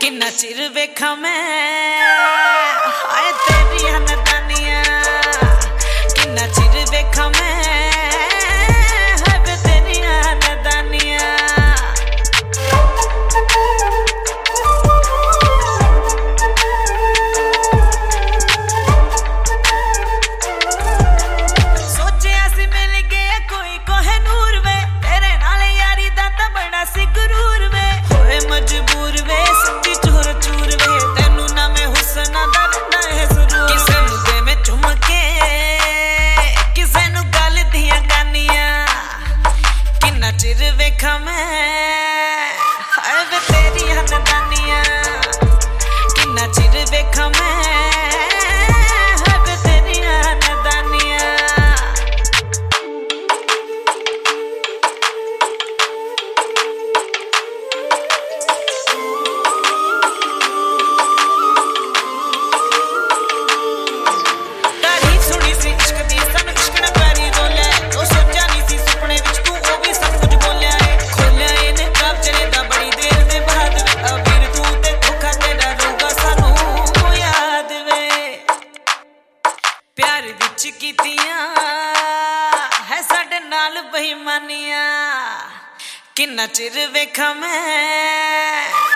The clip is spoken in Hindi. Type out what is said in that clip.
किन्ना चिर वेखा मैं हाय तेरी हनदानिया, किन्ना चिर वेखा मैं हाय वे तेरी हनदानिया। सोचिया सी मिल गया कोई कोहिनूर वे, तेरे नाल यारी दा तां बड़ा सी गुरूर वे, होए मजबूर वे सच्ची चूर चूर वे, तेनू ना मैं हुस्ना दा रंदा है जरूर। किसे नू दे मैं चुम के किसे नू गल दियां गानियां, किन्ना चिर वेखा मैं हाय वे तेरी हनदानिया, किन्ना चिर वेखा मैं हाय वे तेरी हनदानिया। प्यार विच कीतियां है साडे नाल बेईमानियां, किन्ना चिर वेखा मैं